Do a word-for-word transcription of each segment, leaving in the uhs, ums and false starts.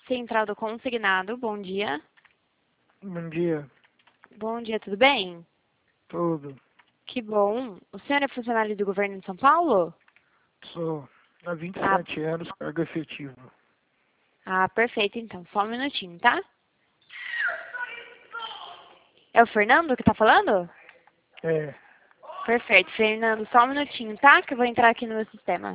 Central do Consignado, bom dia. Bom dia. Bom dia, tudo bem? Tudo. Que bom. O senhor é funcionário do governo de São Paulo? Sou há vinte e Ah, sete anos, cargo efetivo. ah, perfeito, então. Só um minutinho, tá? É o Fernando que tá falando? É, Perfeito, Fernando, só um minutinho, tá? Que eu vou entrar aqui no meu sistema.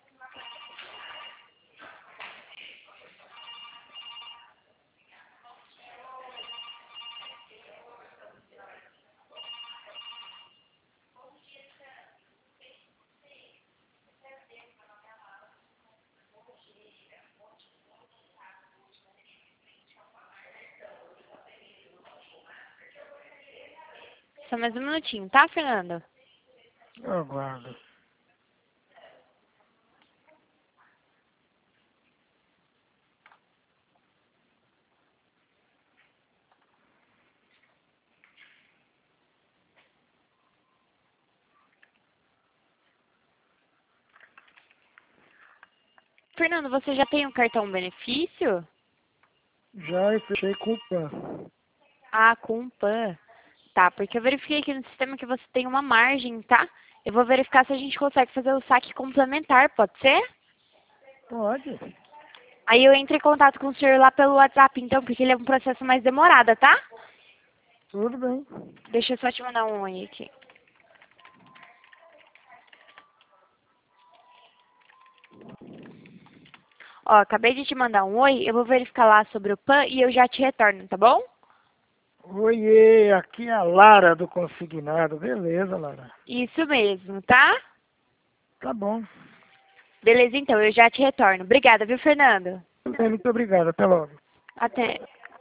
Só mais um minutinho, tá, Fernando? eu aguardo. Fernando, você já tem um cartão benefício? Já eu fechei com o P A N. Ah, com o Pan. Tá, porque eu verifiquei aqui no sistema que você tem uma margem, tá? Eu vou verificar se a gente consegue fazer o saque complementar, pode ser? Pode. Aí eu entro em contato com o senhor lá pelo WhatsApp, então, porque ele é um processo mais demorado, tá? Tudo bem. Deixa eu só te mandar um oi aqui. Ó, acabei de te mandar um oi, eu vou verificar lá sobre o Pan e eu já te retorno, tá bom? Oiê, aqui é a Lara do Consignado. Beleza, Lara. Isso mesmo, tá? Tá bom. Beleza, então, eu já te retorno. Obrigada, viu, Fernando? Muito obrigado. Até logo. Até.